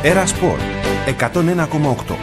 Έρα Σπορ 101,8.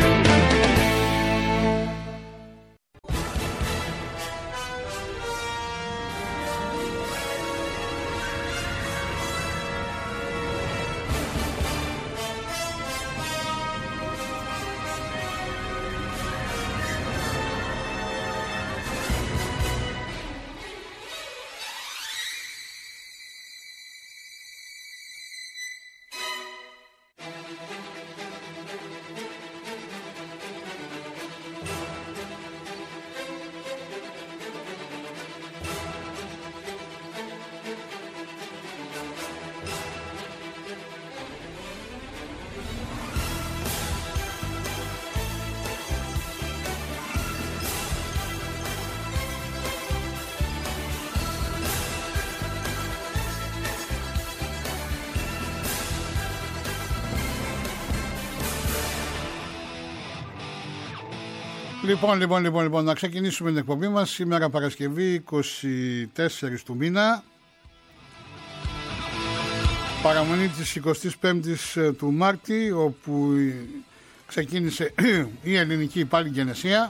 Λοιπόν, να ξεκινήσουμε την εκπομπή μας. Σήμερα Παρασκευή 24 του μήνα. Παραμονή της 25ης του Μάρτη, όπου ξεκίνησε η ελληνική πάλι γενεσία.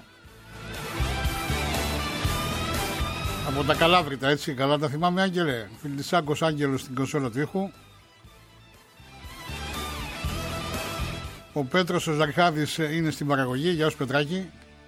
Από τα Καλάβρητα, έτσι, καλά τα θυμάμαι, Άγγελε. Φιλτισάκος Άγγελος στην κονσόλα του ήχου. Ο Πέτρος ο Ζαρχάδης είναι στην παραγωγή. Γεια σου, Πετράκη.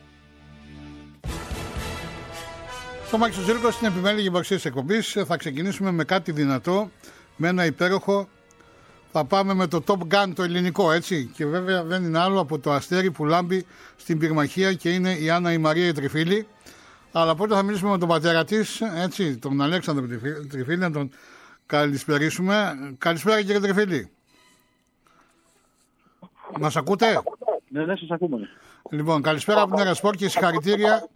Το Μάκης Ζήλικος στην επιμέλεια παρουσία της εκπομπής. Θα ξεκινήσουμε με κάτι δυνατό, με ένα υπέροχο. Θα πάμε με το Top Gun το ελληνικό, έτσι. Και βέβαια δεν είναι άλλο από το αστέρι που λάμπει στην πυρμαχία και είναι η Άννα η Μαρία η Τριφίλη. Αλλά πρώτα θα μιλήσουμε με τον πατέρα της, έτσι, τον Αλέξανδρο Τριφίλη, να τον καλησπερίσουμε. Καλησπέρα, κύριε Τριφίλη. Μας ακούτε? Ναι, σας ακούμε. Λοιπόν, καλησπέρα από την Έρα Σπορ και συγχαρητήρια.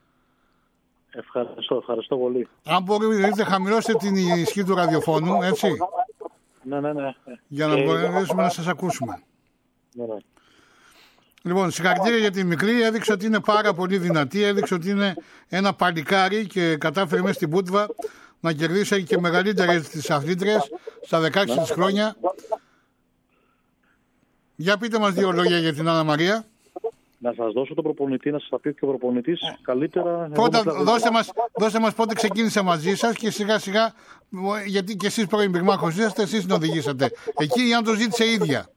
Ευχαριστώ πολύ. Αν μπορείτε, χαμηλώστε την ισχύ του ραδιοφώνου, έτσι. Ναι. Για να μπορέσουμε να σας ακούσουμε. Ναι. Λοιπόν, συγχαρητήρια για τη μικρή. Έδειξε ότι είναι πάρα πολύ δυνατή. Έδειξε ότι είναι ένα παλικάρι και κατάφερε μέσα στην Πούτβα να κερδίσει και μεγαλύτερες τις αθλήτριες στα 16 της χρόνια. Για πείτε μας δύο λόγια για την Άννα Μαρία. Να σας δώσω τον προπονητή, να σας τα πει και ο προπονητής καλύτερα. Πρώτα δώστε μας πότε ξεκίνησε μαζί σας και σιγά σιγά, γιατί και εσείς πρώην πυρμάχος είσαστε, εσείς την οδηγήσατε. Εκεί αν το ζήτησε η ίδια.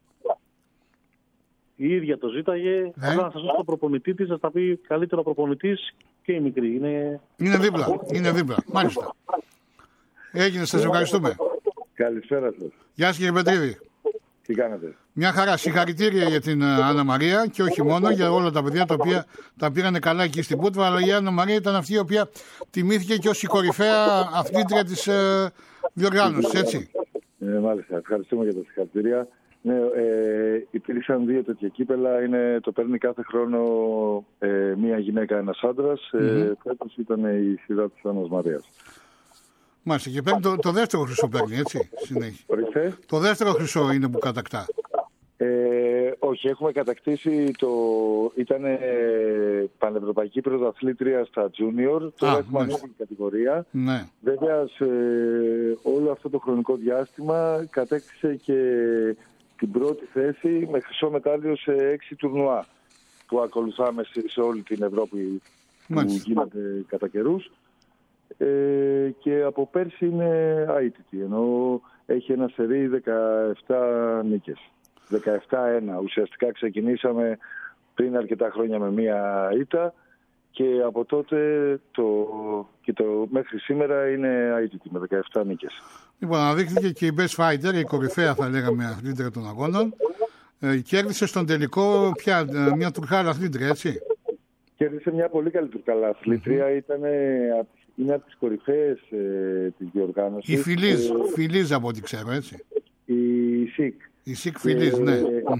Η ίδια το ζήταγε. Να σας δώσω τον προπονητή της, να σας τα πει καλύτερα ο προπονητής και η μικρή. Είναι δίπλα. Μάλιστα. Έγινε, σας ευχαριστούμε. Καλησπέρα σας. Γεια σας, κύριε Πετρίδη. Τι κάνετε? Μια χαρά. Συγχαρητήρια για την Άννα Μαρία και όχι μόνο για όλα τα παιδιά τα οποία τα πήρανε καλά εκεί στην Πούτβα, αλλά η Άννα Μαρία ήταν αυτή η οποία τιμήθηκε και ως η κορυφαία αθλήτρια της διοργάνωσης, έτσι. Μάλιστα. Ευχαριστούμε για τα συγχαρητήρια. Ναι, υπήρξαν δύο τέτοια κύπελα. Το παίρνει κάθε χρόνο μία γυναίκα, ένας άντρας. Φέτος ήταν η σειρά της Άννας Μαρίας. Μάλιστα, και παίρνει το δεύτερο χρυσό παίρνει, έτσι, συνέχεια. Ορίστε. Το δεύτερο χρυσό είναι που κατακτά. Όχι, έχουμε κατακτήσει ήταν πανευρωπαϊκή πρωταθλήτρια στα Junior, τώρα έχουμε ανώτερη κατηγορία. Ναι. Βέβαια, σε όλο αυτό το χρονικό διάστημα κατέκτησε και την πρώτη θέση με χρυσό μετάλλιο σε 6 τουρνουά που ακολουθάμε σε όλη την Ευρώπη που γίνεται κατά καιρούς. Και από πέρσι είναι αίτητη, ενώ έχει ένα σερί 17 νίκες. 17-1. Ουσιαστικά ξεκινήσαμε πριν αρκετά χρόνια με μία ήττα και από τότε μέχρι σήμερα είναι αίτητη με 17 νίκες. Λοιπόν, αναδείχθηκε και η Best Fighter, η κορυφαία θα λέγαμε αθλήτρια των αγώνων. Κέρδισε στον τελικό πια μια τουρκάλα αθλήτρια, έτσι. Κέρδισε μια πολύ καλή τουρκάλα αθλήτρια, είναι από τις κορυφαίες της διοργάνωσης. Η Φιλίζ από ό,τι ξέρω, έτσι. Η ΣΥΚ Φιλίζ, ναι.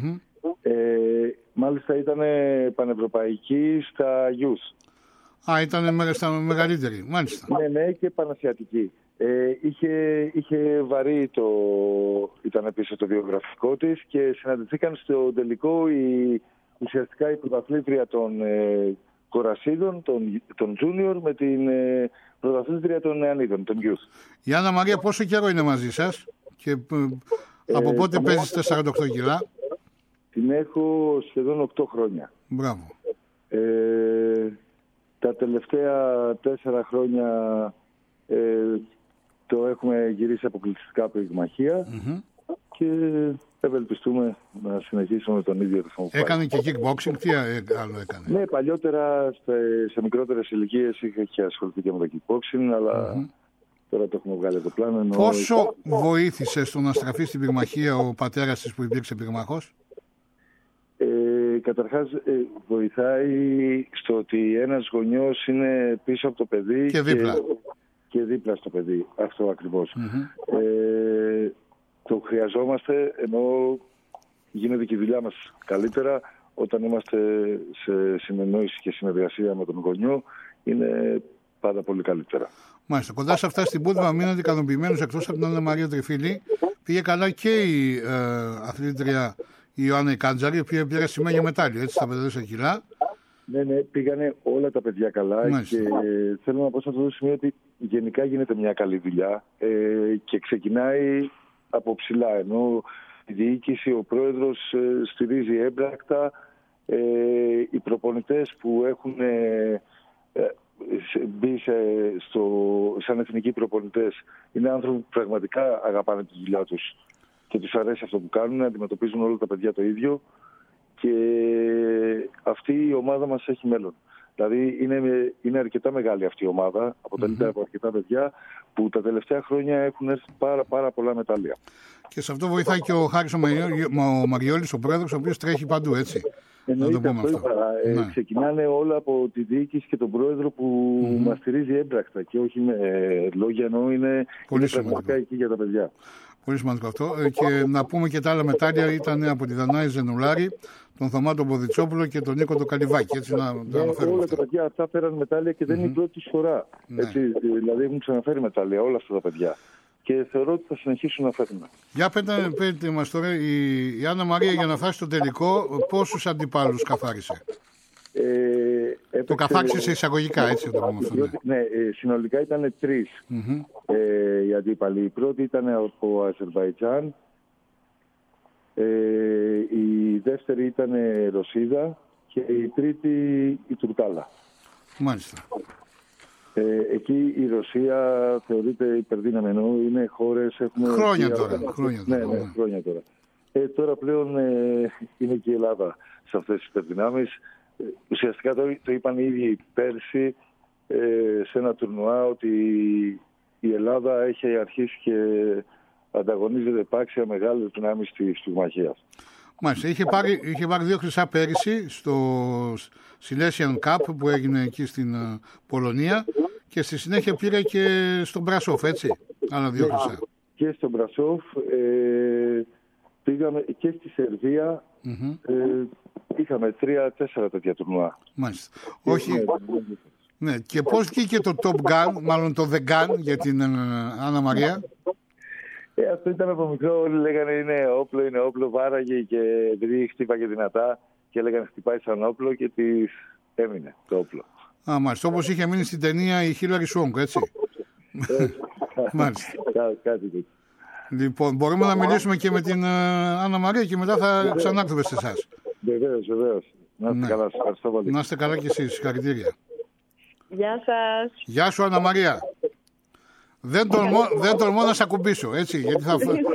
Μάλιστα ήταν πανευρωπαϊκή στα Youth. Ήταν στα μεγαλύτερη, μάλιστα. Ναι, και πανασιατική. Είχε βαρύ ήταν πίσω το βιογραφικό της και συναντηθήκαν στο τελικό ουσιαστικά η πρωταθλήτρια των κορασίδων, των Junior με την πρωταθλήτρια των νεανίδων, των Youth. Η Άννα Μαρία πόσο καιρό είναι μαζί σας και από πότε παίζεις τα 48 κιλά? Την έχω σχεδόν 8 χρόνια. Μπράβο. Τα τελευταία 4 χρόνια το έχουμε γυρίσει αποκλειστικά από πυγμαχία και ευελπιστούμε να συνεχίσουμε με τον ίδιο ρυθμό. Έκανε και kickboxing, τι άλλο έκανε? Ναι, παλιότερα σε μικρότερες ηλικίες είχε ασχοληθεί και με το kickboxing, αλλά τώρα το έχουμε βγάλει από το πλάνο. Πόσο βοήθησε στο να στραφεί στην πυγμαχία ο πατέρας της που υπήρξε πυγμαχός? Καταρχάς βοηθάει στο ότι ένας γονιός είναι πίσω από το παιδί και δίπλα στο παιδί. Αυτό ακριβώς. Το χρειαζόμαστε, ενώ γίνεται και η δουλειά μας καλύτερα όταν είμαστε σε συνεννόηση και συνεργασία με τον γονιό, είναι πάρα πολύ καλύτερα. Μάλιστα. Κοντά σε αυτά στην Πούδμα μείνατε ικανοποιημένους, εκτός από την Άννα Μαρία Τριφίλη. Πήγε καλά και η αθλήτρια η Ιωάννα Κάντζαρη, η οποία πήρε σημαία μετάλλιο, έτσι, στα 54 κιλά. Ναι, πήγανε όλα τα παιδιά καλά. Μάλιστα. Και θέλω να πω σε αυτό το σημείο ότι γενικά γίνεται μια καλή δουλειά και ξεκινάει από ψηλά, ενώ η διοίκηση, ο πρόεδρος στηρίζει έμπρακτα, οι προπονητές που έχουν μπει σαν εθνικοί προπονητές είναι άνθρωποι που πραγματικά αγαπάνε τη δουλειά τους και τους αρέσει αυτό που κάνουν, αντιμετωπίζουν όλα τα παιδιά το ίδιο και αυτή η ομάδα μας έχει μέλλον. Δηλαδή είναι αρκετά μεγάλη αυτή η ομάδα, αποτελείται από αρκετά παιδιά που τα τελευταία χρόνια έχουν έρθει πάρα πολλά μετάλλια. Και σε αυτό βοηθάει και ο Χάρης ο Μαριόλης, ο πρόεδρος, ο οποίος τρέχει παντού, έτσι. Εννοείται, αυτό. Ξεκινάνε όλα από τη διοίκηση και τον πρόεδρο που μας στηρίζει έμπρακτα και όχι με λόγια, ενώ είναι πραγματικά εκεί για τα παιδιά. Πολύ σημαντικό αυτό. Και να πούμε και τα άλλα μετάλλια ήταν από τη Δανάη Ζενουλάρη, τον Θωμά τον Ποδητσόπουλο και τον Νίκο τον Καλιβάκη. Έτσι, όλα τα παιδιά αυτά φέραν μετάλλια και δεν είναι η πρώτη φορά. Έτσι, δηλαδή έχουν ξαναφέρει μετάλλια όλα αυτά τα παιδιά. Και θεωρώ ότι θα συνεχίσουν να φέρνουν. Για πείτε μας τώρα, η Άννα Μαρία για να φτάσει στο τελικό, πόσους αντιπάλους καθάρισε? Το καθάξισε σε εισαγωγικά, έτσι το πούμε αυτό. Ναι, συνολικά ήταν 3 οι αντίπαλοι. Η πρώτη ήταν από Αζερβαϊτζάν, η δεύτερη ήταν Ρωσίδα και η τρίτη η Τουρκάλα. Μάλιστα. Εκεί η Ρωσία θεωρείται υπερδύναμη, ενώ είναι χώρες... Χρόνια τώρα. Χρόνια τώρα. Τώρα πλέον είναι και η Ελλάδα σε αυτές τις υπερδυνάμεις. Ουσιαστικά το είπαν οι ίδιοι πέρσι σε ένα τουρνουά ότι η Ελλάδα έχει αρχίσει και ανταγωνίζεται επάξια μεγάλες δυνάμεις στη πυγμαχία. Μάλιστα. Είχε πάρει 2 χρυσά πέρυσι στο Silesian Cup που έγινε εκεί στην Πολωνία και στη συνέχεια πήρε και στον Μπρασόφ, έτσι. Άλλα 2 χρυσά. Και στον Μπρασόφ πήγαμε και στη Σερβία. Είχαμε 3-4 τέτοια τουρνουά. Μάλιστα. Όχι. Ναι. Και πώς βγήκε το Top Gun, μάλλον το The Gun για την Άννα Μαρία? Αυτό ήταν από μικρό, όλοι λέγανε είναι όπλο, βάραγε και επειδή χτύπαγε δυνατά και λέγανε χτυπάει σαν όπλο και της έμεινε το όπλο. Μάλιστα, όπως είχε μείνει στην ταινία η Χίλαρη Σουόγκ, έτσι. Μάλιστα. Κάτι τέτοιο. Λοιπόν, μπορούμε να μιλήσουμε και με την Άννα Μαρία και μετά θα ξανάρθουμε σε εσάς. Βεβαίως. Να είστε καλά, σας ευχαριστώ πολύ. Να είστε καλά και εσείς, συγχαρητήρια. Γεια σας. Γεια σου, Άννα Μαρία. Δεν τολμώ να σε ακουμπήσω, έτσι, γιατί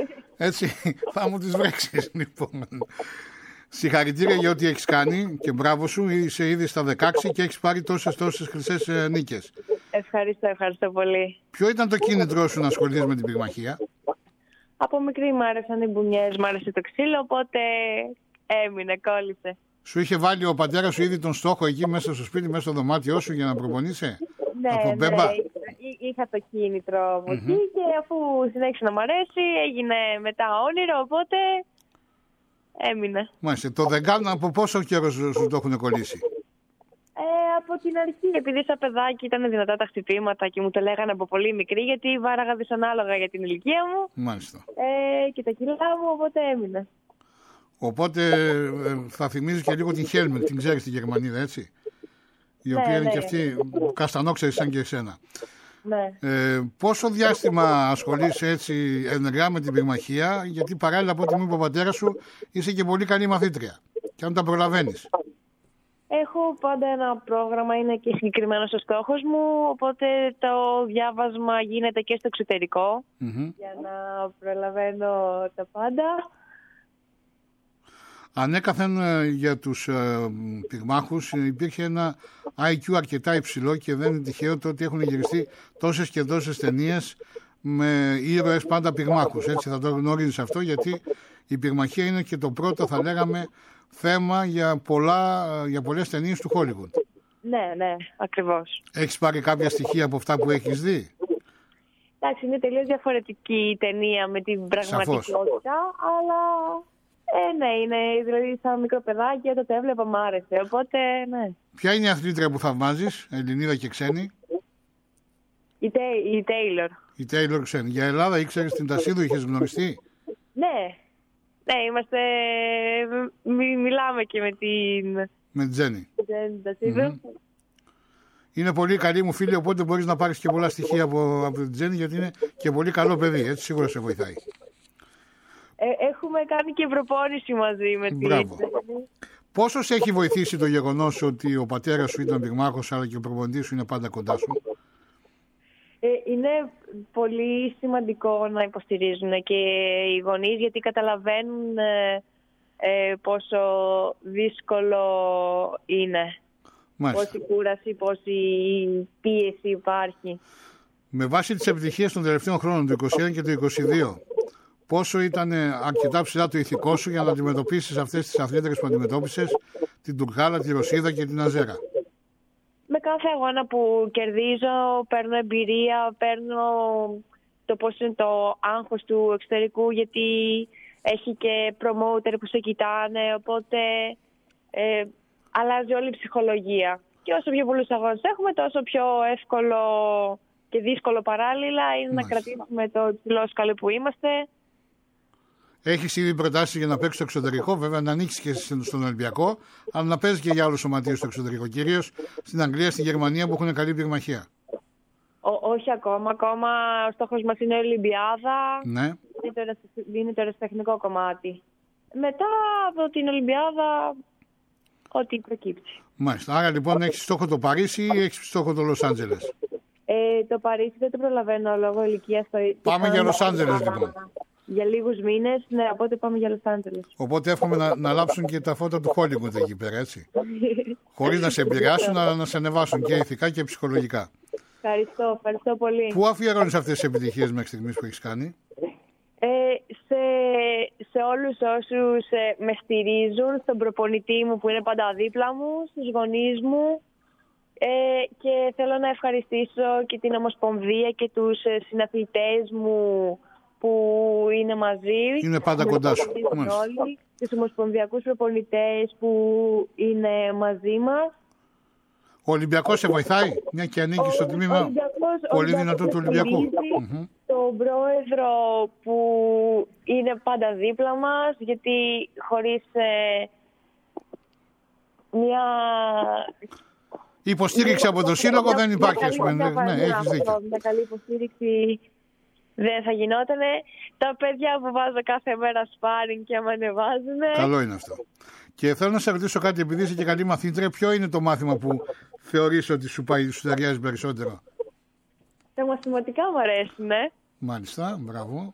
θα μου τις βρέξεις, λοιπόν. Συγχαρητήρια για ό,τι έχεις κάνει και μπράβο σου, είσαι ήδη στα 16 και έχεις πάρει τόσες χρυσές νίκες. Ευχαριστώ πολύ. Ποιο ήταν το κίνητρό σου να ασχοληθείς με την πυγμαχία? Από μικρή μου άρεσαν οι μπουνιές, μου άρεσε το ξύλο, οπότε έμεινε, κόλλησε. Σου είχε βάλει ο πατέρας σου ήδη τον στόχο εκεί μέσα στο σπίτι, μέσα στο δωμάτιό σου για να προπονείσαι? Ναι, είχα το κίνητρο από εκεί και αφού συνέχισε να μ' αρέσει, έγινε μετά όνειρο, οπότε έμεινε. Μάλιστα. Το Δεγκάν από πόσο καιρό σου το έχουν κολλήσει? Από την αρχή, επειδή σαν παιδάκι ήταν δυνατά τα χτυπήματα και μου το λέγανε από πολύ μικρή, γιατί βάραγα δυσανάλογα για την ηλικία μου. Μάλιστα. Και τα κιλά μου, οπότε έμεινε. Οπότε θα θυμίζει και λίγο την Χέλμελ, την ξέρεις τη Γερμανίδα, έτσι? Η οποία είναι και αυτή καστανόξερη σαν και εσένα. Ναι. Πόσο διάστημα ασχολείσαι έτσι ενεργά με την πυγμαχία, γιατί παράλληλα από ό,τι μου είπε ο πατέρας σου είσαι και πολύ καλή μαθήτρια? και αν τα προλαβαίνεις. Έχω πάντα ένα πρόγραμμα, είναι και συγκεκριμένος ο στόχος μου, οπότε το διάβασμα γίνεται και στο εξωτερικό, για να προλαβαίνω τα πάντα. Ανέκαθεν για τους πυγμάχους υπήρχε ένα IQ αρκετά υψηλό και δεν είναι τυχαίο το ότι έχουν γυριστεί τόσες και τόσες ταινίες με ήρωες πάντα πυγμάχους. Έτσι θα το γνωρίζεις αυτό, γιατί η πυγμαχία είναι και το πρώτο, θα λέγαμε, θέμα για πολλές ταινίες του Hollywood. Ναι, ακριβώς. Έχεις πάρει κάποια στοιχεία από αυτά που έχεις δει? Εντάξει, είναι τελείως διαφορετική η ταινία με την πραγματικότητα, αλλά ναι, είναι δηλαδή σαν μικρό παιδάκι, όταν το έβλεπα μ' άρεσε, οπότε ναι. Ποια είναι η αθλήτρια που θαυμάζεις, Ελληνίδα και ξένη? Η Taylor. Η Taylor ξένη. Για Ελλάδα ήξερες την Τασίδου, είχες γνωριστεί? Ναι, είμαστε, μιλάμε και με την Τζέννη. Τασίδου. Είναι πολύ καλή μου φίλη, οπότε μπορείς να πάρεις και πολλά στοιχεία από την Τζέννη, γιατί είναι και πολύ καλό παιδί, έτσι σίγουρα σε βοηθάει. Έχουμε κάνει και προπόνηση μαζί με την Τζέννη. Πόσο σε έχει βοηθήσει το γεγονός ότι ο πατέρας σου ήταν πυγμάχος, αλλά και ο προπονητής σου είναι πάντα κοντά σου? Είναι πολύ σημαντικό να υποστηρίζουν και οι γονείς, γιατί καταλαβαίνουν πόσο δύσκολο είναι. Μάλιστα. Πόση κούραση, πόση πίεση υπάρχει. Με βάση τις επιτυχίες των τελευταίων χρόνων, του 2021 και του 2022, πόσο ήταν αρκετά ψηλά το ηθικό σου για να αντιμετωπίσεις αυτές τις αθλήτρες που αντιμετώπισες, την Τουρκάλα, τη Ρωσίδα και την Αζέρα? Με κάθε αγώνα που κερδίζω, παίρνω εμπειρία, παίρνω το πώς είναι το άγχος του εξωτερικού, γιατί έχει και promoter που σε κοιτάνε, οπότε αλλάζει όλη η ψυχολογία. Και όσο πιο πολλούς αγώνες έχουμε, τόσο πιο εύκολο και δύσκολο παράλληλα είναι να κρατήσουμε το υψηλό σκαλί που είμαστε. Έχεις ήδη προτάσεις για να παίξεις στο εξωτερικό, βέβαια να ανοίξεις και στον Ολυμπιακό, αλλά να παίζεις και για άλλους σωματείους στο εξωτερικό, κυρίως στην Αγγλία, στη Γερμανία που έχουν καλή πυγμαχία? Όχι ακόμα. Ακόμα ο στόχος μας είναι η Ολυμπιάδα. Ναι. Είναι το ερασιτεχνικό κομμάτι. Μετά από την Ολυμπιάδα, ό,τι προκύψει. Μάλιστα. Άρα λοιπόν έχεις στόχο το Παρίσι ή έχεις στόχο το Λος Άντζελες? Το Παρίσι δεν το προλαβαίνω λόγω ηλικίας. Πάμε για Λος Άντζελες λοιπόν. Για λίγους μήνες, ναι, οπότε πάμε για Λος Άντζελες. Οπότε εύχομαι να λάψουν και τα φώτα του Hollywood εκεί πέρα, έτσι. Χωρίς να σε επηρεάσουν, αλλά να σε ανεβάσουν και ηθικά και ψυχολογικά. Ευχαριστώ πολύ. Πού αφιερώνεις αυτές τις επιτυχίες μέχρι στιγμής που έχεις κάνει? Σε όλους όσους με στηρίζουν, στον προπονητή μου που είναι πάντα δίπλα μου, στους γονείς μου, και θέλω να ευχαριστήσω και την Ομοσπονδία και τους συναθλητές μου που είναι μαζί. Είναι πάντα κοντά σου. Τους ομοσπονδιακούς προπονητές που είναι μαζί μας. Ο Ολυμπιακός σε βοηθάει, μια και ανήκει στο τμήμα πολύ δυνατό του Ολυμπιακού. Τον πρόεδρο που είναι πάντα δίπλα μας, γιατί χωρίς μια υποστήριξη από το σύλλογο δεν υπάρχει, ας πούμε. Ναι, έχεις δίκιο. Μια καλή υποστήριξη δεν θα γινότανε. Τα παιδιά που βάζω κάθε μέρα σπάρινγκ και με ανεβάζουν. Καλό είναι αυτό. Και θέλω να σε ρωτήσω κάτι, επειδή είσαι και καλή μαθήτρια, ποιο είναι το μάθημα που θεωρείς ότι σου ταιριάζει περισσότερο? Τα μαθηματικά μου αρέσουν. Μάλιστα, μπράβο.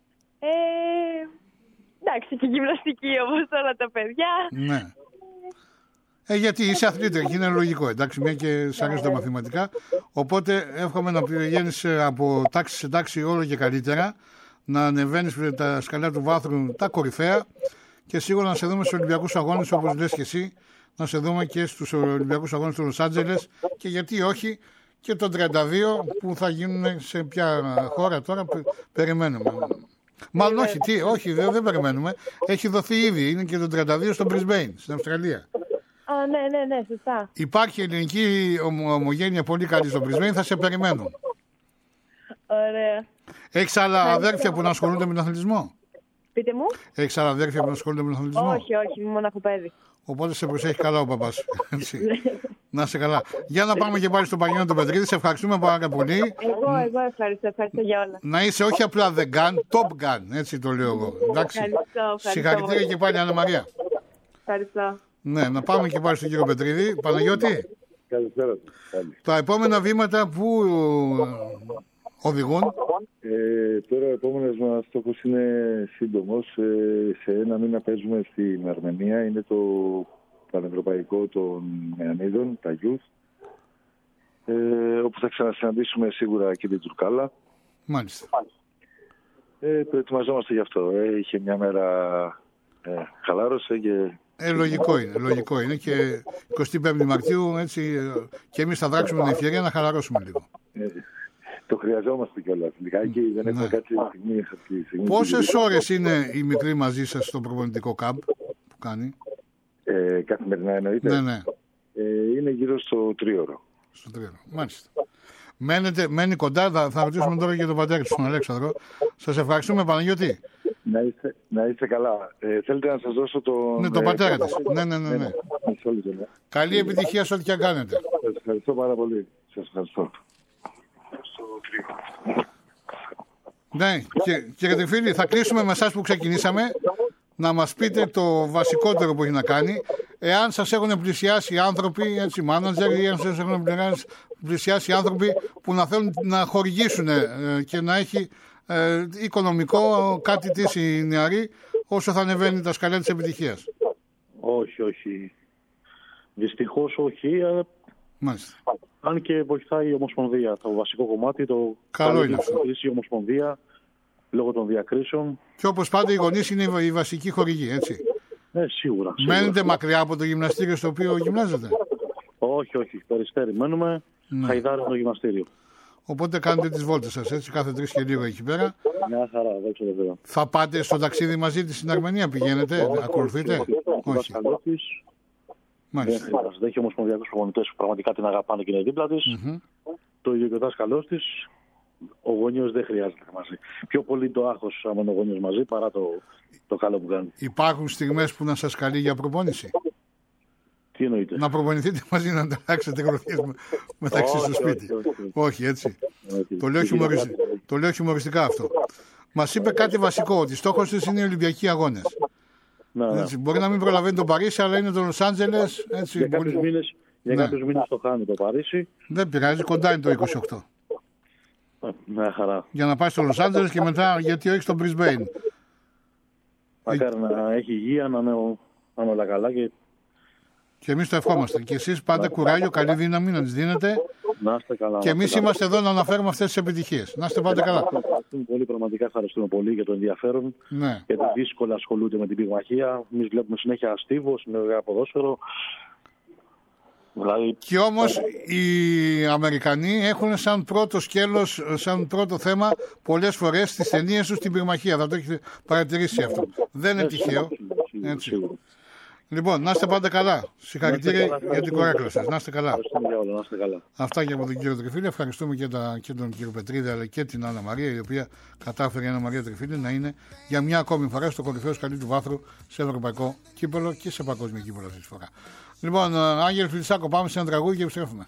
Εντάξει, και γυμναστική όπως όλα τα παιδιά. Ναι. Γιατί είσαι αθλήτρια και είναι λογικό, εντάξει, μια και σ' αρέσουν τα μαθηματικά. Οπότε εύχομαι να πηγαίνεις από τάξη σε τάξη όλο και καλύτερα, να ανεβαίνεις τα σκαλιά του βάθρου τα κορυφαία και σίγουρα να σε δούμε στους Ολυμπιακούς Αγώνες, όπως λες και εσύ, να σε δούμε και στους Ολυμπιακούς Αγώνες του Λος Άντζελες και γιατί όχι και το 32 που θα γίνουν σε ποια χώρα τώρα, περιμένουμε. Μάλλον όχι, δεν περιμένουμε. Έχει δοθεί ήδη, είναι και το 32 στο Brisbane, στην Αυστραλία. Ναι, σωστά. Υπάρχει ελληνική ομογένεια πολύ καλή στο Brisbane, θα σε περιμένουν. Ωραία. Έχεις άλλα αδέρφια που να ασχολούνται με τον αθλητισμό? Πείτε μου. Έχεις άλλα αδέρφια που να ασχολούνται με τον αθλητισμό? Όχι, μονάχο παιδί. Οπότε σε προσέχει καλά ο παπάς. Να είσαι καλά. Για να πάμε και πάλι στον Παγιώνα τον Πετρίδη. Σε ευχαριστούμε πάρα πολύ. Εγώ ευχαριστώ για όλα. Να είσαι όχι απλά the gun, top gun. Έτσι το λέω εγώ. Εντάξει. Ευχαριστώ. Συγχαρητήρια και πάλι, Άννα Μαρία. Ευχαριστώ. Ναι, να πάμε και πάλι στον κύριο Πετρίδη. Παναγιώτη. Καλησπέρα. Τα επόμενα βήματα που οδηγούν? Τώρα ο επόμενος μας στόχος είναι σύντομος. Σε ένα μήνα παίζουμε στην Αρμενία. Είναι το Πανευρωπαϊκό των Νεανίδων, τα Youth. Όπου θα ξανασυναντήσουμε σίγουρα και την Τουρκάλα. Μάλιστα. Προετοιμαζόμαστε γι' αυτό. Είχε μια μέρα χαλάρωσε και... Λογικό είναι και 25η Μαρτίου έτσι, και εμείς θα δράξουμε την ευκαιρία να χαλαρώσουμε λίγο. Το χρειαζόμαστε κιόλας. Λιγάκι δεν έχουμε κάτι στιγμή. Πόσες ώρες είναι η μικρή μαζί σας στο προπονητικό κάμπ που κάνει? Καθημερινά εννοείται. Ναι. Είναι γύρω στο 3ωρο. Στο 3ωρο, μάλιστα. Μένει κοντά, θα ρωτήσουμε τώρα για τον πατέρα του, τον Αλέξανδρο. Σας ευχαριστούμε, Παναγιώτη. Να είστε καλά. Θέλετε να σας δώσω τον πατέρα της. Ναι. Καλή επιτυχία σε ό,τι και αν κάνετε. Σας ευχαριστώ πάρα πολύ. Σας ευχαριστώ. Ναι, κύριε Τριφίλη, θα κλείσουμε με εσάς που ξεκινήσαμε. Να μας πείτε το βασικότερο που έχει να κάνει. Εάν σας έχουν πλησιάσει άνθρωποι, έτσι, μάνατζερ, ή αν σας έχουν πλησιάσει άνθρωποι που να θέλουν να χορηγήσουν και να έχει οικονομικό κάτι της η νεαρή, όσο θα ανεβαίνει τα σκαλιά της επιτυχίας. Όχι. Δυστυχώς όχι. Μάλιστα. Αν και βοηθάει η Ομοσπονδία. Το βασικό κομμάτι, το καλό είναι αυτό. Η Ομοσπονδία λόγω των διακρίσεων. Και όπως πάντα οι γονείς είναι η βασική χορηγή, έτσι. Σίγουρα. Μένετε μακριά από το γυμναστήριο στο οποίο γυμνάζετε? Όχι. Περιστέρι μένουμε. Χαϊδάρι το γυμναστήριο. Οπότε κάνετε τις βόλτες σας, έτσι, κάθε 3 και λίγο εκεί πέρα. Μια χαρά, δεν ξέρω. Θα πάτε στο ταξίδι μαζί της στην Αρμενία, πηγαίνετε, ακολουθείτε? Όχι. Μάλιστα. Δεν έχει ομοσπονδιακούς προπονητές που πραγματικά την αγαπάνε και είναι δίπλα της. Το ίδιο και ο δάσκαλός της. Ο γονιός δεν χρειάζεται μαζί. Πιο πολύ το άγχος άμα είναι ο γονιός μαζί παρά το καλό που κάνει. Υπάρχουν στιγμές που να σας καλεί για προπόνηση? Τι εννοείται? Να προπονηθείτε μαζί, να ανταλλάξετε γροθιές μεταξύ στο σπίτι. Όχι, έτσι. Το λέω χιουμοριστικά αυτό. Μας είπε κάτι βασικό, ότι στόχος της είναι οι Ολυμπιακοί Αγώνες. Έτσι, μπορεί να μην προλαβαίνει το Παρίσι, αλλά είναι το Λος Άντζελες. Για κάποιους μήνες το χάνει το Παρίσι. Δεν πειράζει, κοντά είναι το 28. Μια χαρά. Για να πάει στο Λος Άντζελες και μετά, γιατί όχι στο Brisbane. Μακάρι να έχει υγεία, να είναι όλα καλά. Και εμείς το ευχόμαστε. Και εσείς πάντα κουράγιο, καλή δύναμη να τις δίνετε. Να είστε καλά. Και εμείς είμαστε εδώ να αναφέρουμε αυτές τις επιτυχίες. Να είστε πάντα καλά. Πραγματικά ευχαριστούμε πολύ για το ενδιαφέρον. Ναι. Γιατί δύσκολα ασχολούνται με την πυγμαχία. Εμείς βλέπουμε συνέχεια στίβο, συνεργά ποδόσφαιρο. Δηλαδή... Και όμως οι Αμερικανοί έχουν σαν πρώτο σκέλος, σαν πρώτο θέμα πολλές φορές στις ταινίες τους την πυγμαχία. Θα το έχετε παρατηρήσει αυτό. Δεν είναι τυχαίο. Έτσι. Λοιπόν, να είστε πάντα καλά. Συγχαρητήρια για την κορέκλα σας. Να είστε καλά. Αυτά και από τον κύριο Τριφίλη. Ευχαριστούμε και τον κύριο Πετρίδη αλλά και την Άννα Μαρία, η οποία κατάφερε η Άννα Μαρία Τριφίλη να είναι για μια ακόμη φορά στο κορυφαίο σκαλί του βάθρου σε ευρωπαϊκό κύπελλο και σε παγκόσμιο κύπελλο αυτή τη φορά. Λοιπόν, Άγγελ Φιλισσάκο, πάμε σε ένα τραγούδι και επιστρέφουμε.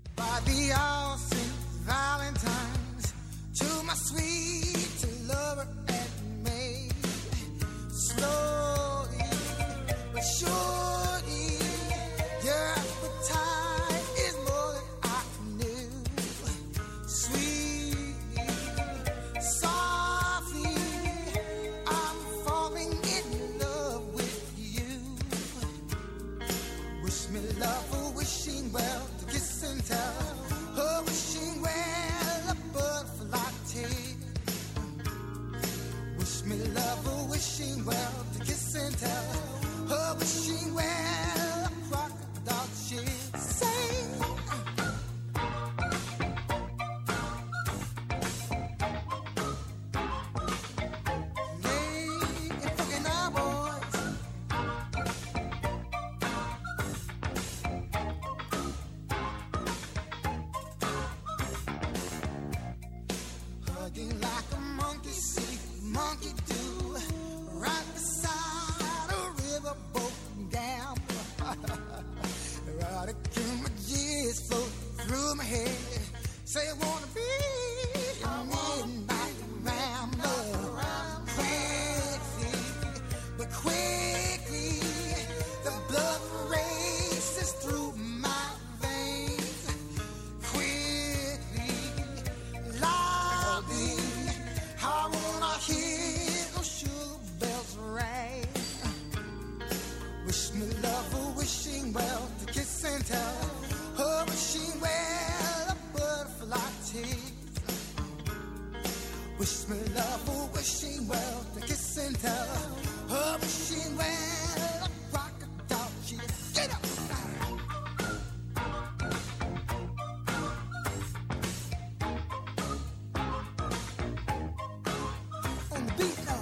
Like a monkey see, monkey do, right beside a riverboat gambler. Right through my years float through my head. Say I wanna be a midnight rambler. Quickly, but quickly, the Wish me love, oh, wishing well to kiss and tell. Oh, wishing well, rock a dog, she get up. On the beat now,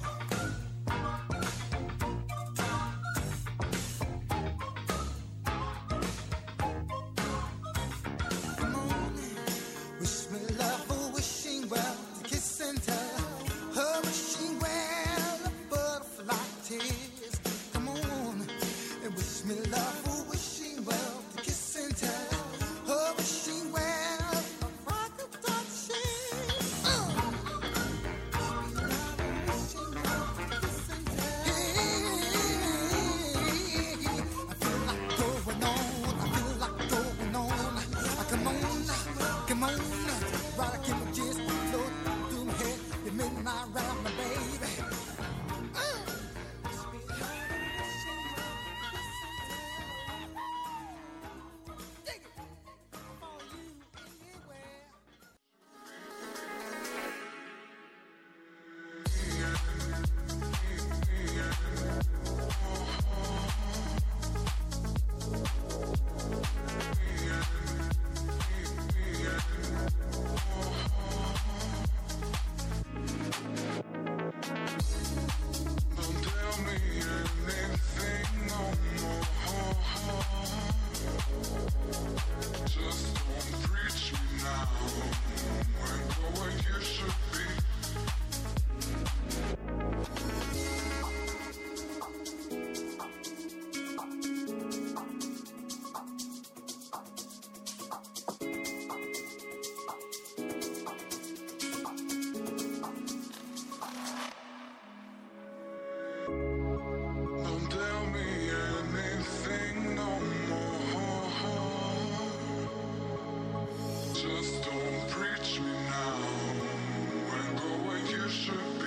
Come on, wish me love, oh, wishing well to kiss and tell. Oh, wishing well, a butterfly tears. Come on, and wish me love, oh, wishing well to kiss and tell. Oh, wishing well, a rock a dog, she. Come on, right, I keep my just float through my head. The midnight ride, my baby. Dig it for you anywhere. Don't tell me anything no more. Just don't preach me now and go where you should be.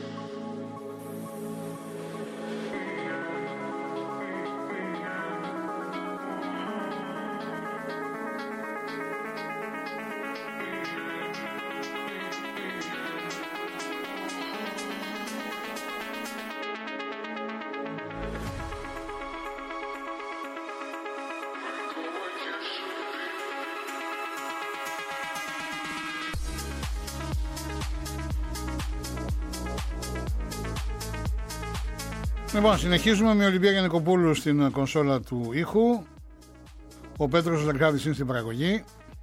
Λοιπόν, συνεχίζουμε με Ολυμπία Γιαννικοπούλου στην κονσόλα του ήχου. Ο Πέτρος Λαρκάδης είναι στην παραγωγή.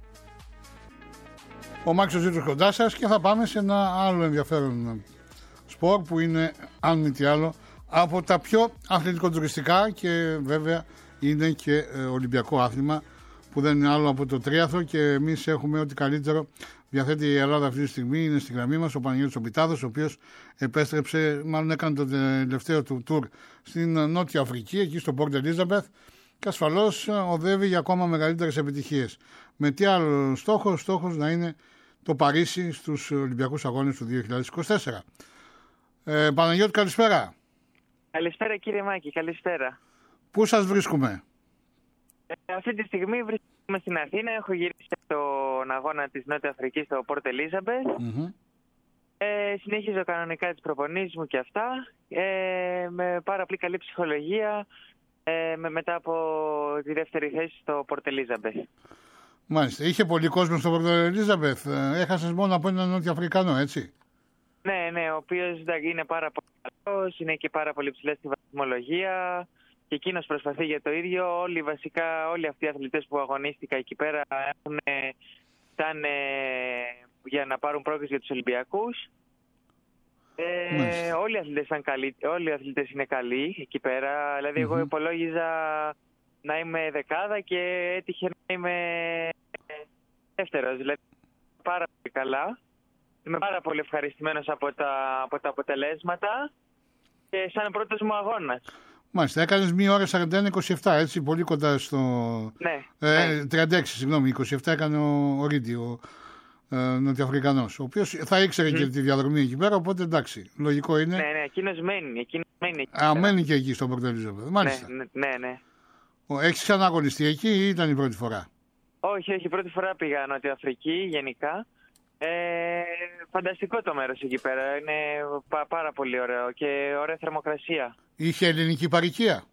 Ο Μάξος Ζήτρος κοντά σας και θα πάμε σε ένα άλλο ενδιαφέρον σπορ που είναι, αν μη τι άλλο, από τα πιο αθλητικοτουριστικά και βέβαια είναι και ολυμπιακό άθλημα που δεν είναι άλλο από το τρίαθλο και εμείς έχουμε ό,τι καλύτερο διαθέτει η Ελλάδα αυτή τη στιγμή. Είναι στη γραμμή μας ο Παναγιώτης Πιτάδος, ο οποίος επέστρεψε, μάλλον έκανε το τελευταίο του τουρ στην Νότια Αφρική, εκεί στο Port Elizabeth και ασφαλώς οδεύει για ακόμα μεγαλύτερες επιτυχίες. Με τι άλλο στόχος να είναι το Παρίσι στους Ολυμπιακούς Αγώνες του 2024. Παναγιώτη, καλησπέρα. Καλησπέρα κύριε Μάκη, καλησπέρα. Πού σας βρίσκουμε? Αυτή τη στιγμή βρίσκομαι στην Αθήνα, έχω γυρίσει τον αγώνα της Νότια Αφρικής στο Port Elizabeth. Συνέχιζω κανονικά τις προπονήσεις μου και αυτά, με πάρα πολύ καλή ψυχολογία μετά από τη δεύτερη θέση στο Port Elizabeth. Μάλιστα, είχε πολύ κόσμο στο Port Elizabeth, έχασες μόνο από έναν Νότιο Αφρικανό, έτσι? Ναι, ο οποίος είναι πάρα πολύ καλός, είναι και πάρα πολύ ψηλά στη βαθμολογία. Και εκείνος προσπαθεί για το ίδιο. Όλοι αυτοί οι αθλητές που αγωνίστηκα εκεί πέρα ήταν για να πάρουν πρόκριση για τους Ολυμπιακούς. Όλοι οι αθλητές είναι καλοί εκεί πέρα. Δηλαδή εγώ υπολόγιζα να είμαι δεκάδα και έτυχε να είμαι δεύτερος. Δηλαδή πάρα πολύ καλά. Είμαι πάρα πολύ ευχαριστημένος από τα αποτελέσματα και σαν πρώτος μου αγώνας. Μάλιστα, έκανες 1 ώρα 41-27, έτσι, πολύ κοντά στο... Ναι. 36, συγγνώμη, 27 έκανε ο Ρίντι, ο Νοτιοαφρικανός, ο οποίος θα ήξερε και τη διαδρομή εκεί πέρα, οπότε εντάξει, λογικό είναι. Ναι, εκείνος μένει. Μένει και εκεί στο Port Elizabeth, μάλιστα. Ναι. Έχεις ξαναγωνιστεί εκεί ή ήταν η πρώτη φορά? Όχι, πρώτη φορά πήγα Νότια Αφρική γενικά. Φανταστικό το μέρος εκεί πέρα. Είναι πάρα πολύ ωραίο και ωραία θερμοκρασία. Είχε ελληνική παροικία?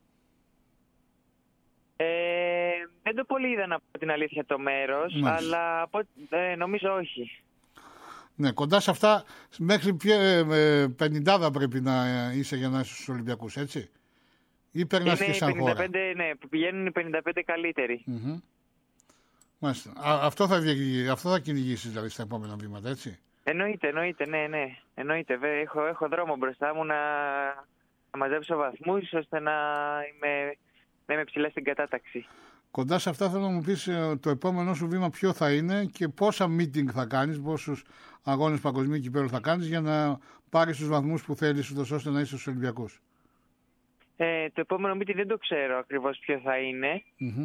Δεν το πολύ είδα, να πω την αλήθεια, το μέρος, αλλά νομίζω όχι. Ναι, κοντά σε αυτά μέχρι 50 πρέπει να είσαι για να είσαι στους Ολυμπιακούς, έτσι? Ή περνάς και σαν χώρα? Ναι, πηγαίνουν οι 55 καλύτεροι. Μάλιστα. Αυτό θα κυνηγήσεις δηλαδή στα επόμενα βήματα, έτσι? Εννοείται, ναι. Εννοείται. Έχω δρόμο μπροστά μου να μαζέψω βαθμούς ώστε να είμαι ψηλά στην κατάταξη. Κοντά σε αυτά θέλω να μου πεις το επόμενό σου βήμα ποιο θα είναι και πόσα meeting θα κάνεις, πόσους αγώνες παγκοσμίου κυπέλλου θα κάνεις για να πάρεις τους βαθμούς που θέλεις ούτως ώστε να είσαι στους Ολυμπιακούς. Το επόμενο meeting δεν το ξέρω ακριβώς ποιο θα είναι.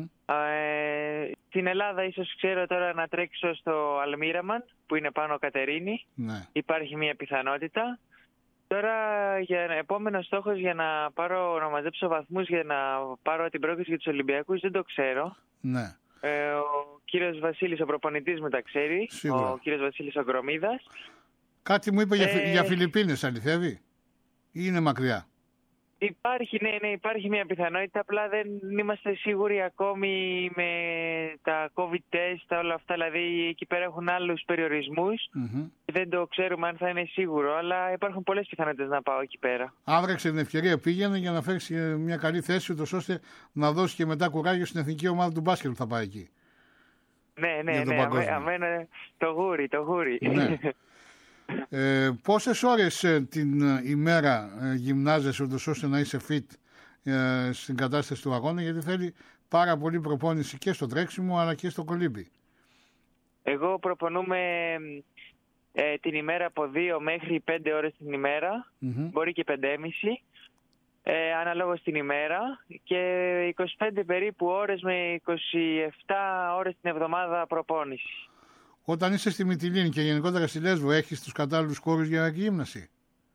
Στην Ελλάδα ίσως ξέρω τώρα να τρέξω στο Αλμύραμαν που είναι πάνω Κατερίνη. Ναι. Υπάρχει μια πιθανότητα. Τώρα επόμενος στόχος για να μαζέψω βαθμούς για να πάρω την πρόκληση για τους Ολυμπιακούς δεν το ξέρω. Ναι. Ο κύριος Βασίλης, ο προπονητής μου, τα ξέρει. Σίγουρα. Ο κύριος Βασίλης ο Γκρομίδας. Κάτι μου είπε για Φιλιππίνες, αληθεύει? Ή είναι μακριά? Υπάρχει μια πιθανότητα, απλά δεν είμαστε σίγουροι ακόμη με τα COVID test, όλα αυτά, δηλαδή εκεί πέρα έχουν άλλους περιορισμούς. Δεν το ξέρουμε αν θα είναι σίγουρο, αλλά υπάρχουν πολλές πιθανότητες να πάω εκεί πέρα. Άβρεξε την ευκαιρία, πήγαινε για να φέρεις μια καλή θέση, ούτως ώστε να δώσει και μετά κουράγιο στην εθνική ομάδα του μπάσκετ που θα πάει εκεί. Ναι, αμένα το γούρι. Ναι. Πόσες ώρες την ημέρα γυμνάζεσαι ούτως ώστε να είσαι fit στην κατάσταση του αγώνα, γιατί θέλει πάρα πολύ προπόνηση και στο τρέξιμο αλλά και στο κολύμπι? Εγώ προπονούμε την ημέρα από 2 μέχρι 5 ώρες την ημέρα, μπορεί και 5,5 αναλόγως την ημέρα, και 25 περίπου ώρες με 27 ώρες την εβδομάδα προπόνηση. Όταν είσαι στη Μυτιλήνη και γενικότερα στη Λέσβο, έχεις τους κατάλληλους χώρους για γύμναση?